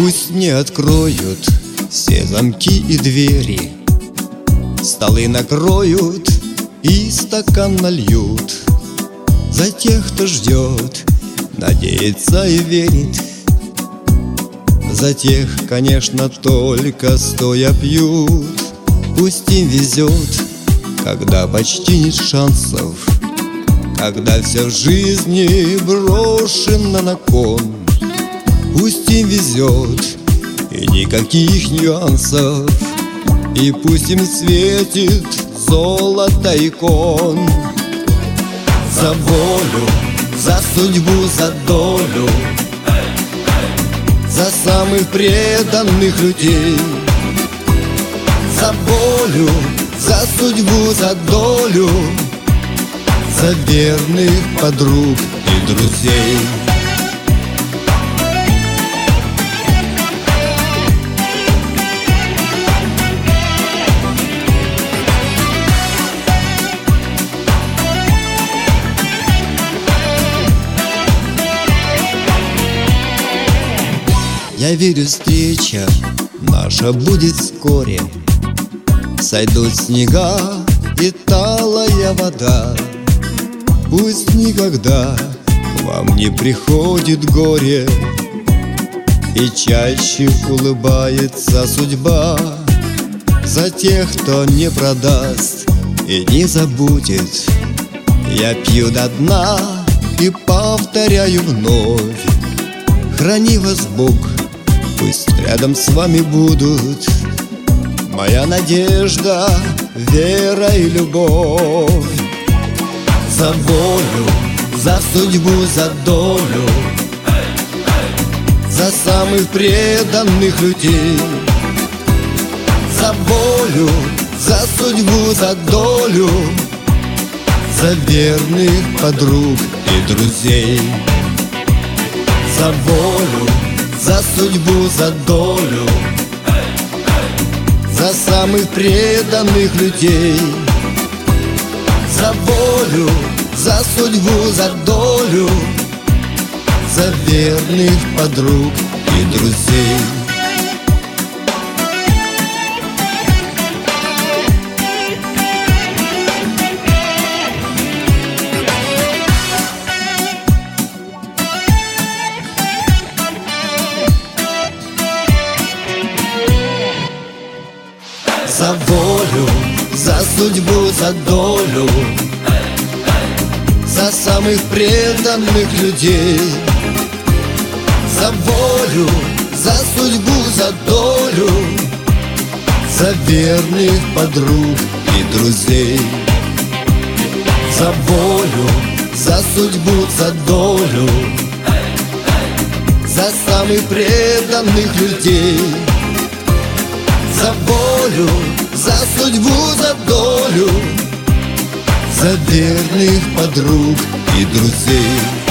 Пусть не откроют все замки и двери, столы накроют и стакан нальют. За тех, кто ждет, надеется и верит. За тех, конечно, только стоя пьют. Пусть им везет, когда почти нет шансов, когда все в жизни брошено на кон. Пусть им везет, и никаких нюансов, и пусть им светит золото икон. За волю, за судьбу, за долю, за самых преданных людей. За волю, за судьбу, за долю, за верных подруг и друзей. Я верю, встреча наша будет вскоре. Сойдут снега и талая вода. Пусть никогда к вам не приходит горе, и чаще улыбается судьба. За тех, кто не продаст и не забудет, я пью до дна и повторяю вновь: храни вас Бог, пусть рядом с вами будут моя надежда, вера и любовь. За волю, за судьбу, за долю, за самых преданных людей. За волю, за судьбу, за долю, за верных подруг и друзей. За волю, за судьбу, за долю, за самых преданных людей. За волю, за судьбу, за долю, за верных подруг и друзей. За волю, за судьбу, за долю, за самых преданных людей. За волю, за судьбу, за долю, за верных подруг и друзей. За волю, за судьбу, за долю, за самых преданных людей. За волю, за судьбу, за долю, за верных подруг и друзей.